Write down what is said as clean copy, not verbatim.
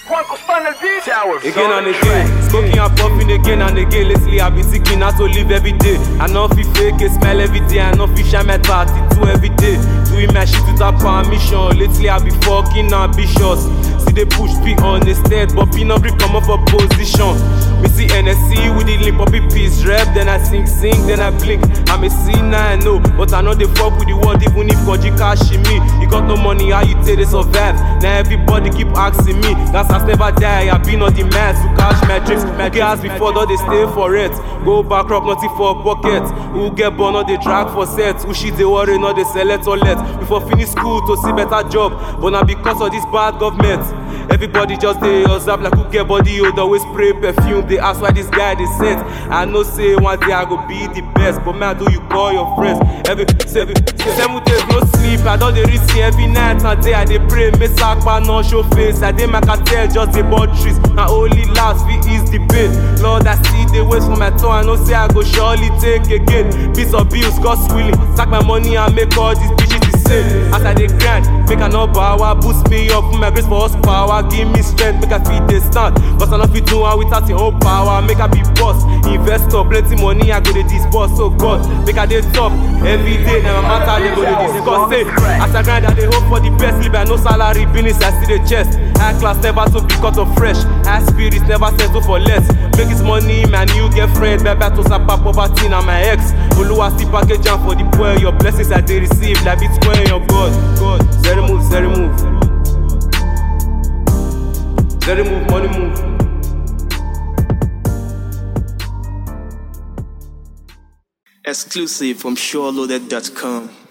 Again and again, smoking and puffing again and again. Lately I be seeking how to live every day. I know fi fake a smile every day. I know fi shine my tattoo every day. Doing my shit without permission. Lately I be fucking ambitious. See they push me on the stage, but P not come up for position. Me see NSC with the lip up peace rap. Then I sing, then I blink. I'm a sinner, I know, but I know they fuck with the world even if Koji cash me. You got no money, how you take they survive? Now everybody keep asking me. That's has never die. I been on the mess to cash my dreams. My girls before though they stay for it. Go bankrupt, nothing for pocket. Who get born or they drag for sets. Who shit they worry, not they sell it or let. Before finish school to see better job. But now because of this bad government, everybody just they observe like who get body old, always spray perfume. They ask why this guy they sent. I know say one day I go be the best, but man do you call your friends? Every 7 days no sleep. I don't they receive every night and day I they pray. Me sack but no show face. I dey my cartel just the bought trees. My only last we is the pain. Lord I see the waste for my tongue. I know say I go surely take again. Piece of bills, God's willing. Sack my money and make all these bitches the same. As I dey grind, make a no power, boost me up with my grace for us power. Give me strength, make I feed the stand. Cause I know fit do one without your own power. Make I be boss, investor, plenty money I go to disburse. So God, make I dey top every day. Never matter they go to discuss. Say, as I grind I dey hope for the best. Live I no salary, business I see the chest. High class never to be cut off fresh. High spirits never settle for less. Make his money, my new girlfriend. Baby to sapa poverty na my ex. Oluwa still package jam for the poor. Your blessings I dey receive like Bitcoin your God. Zero move, zero move. Zero move, money move. Exclusive from SureLoaded.com.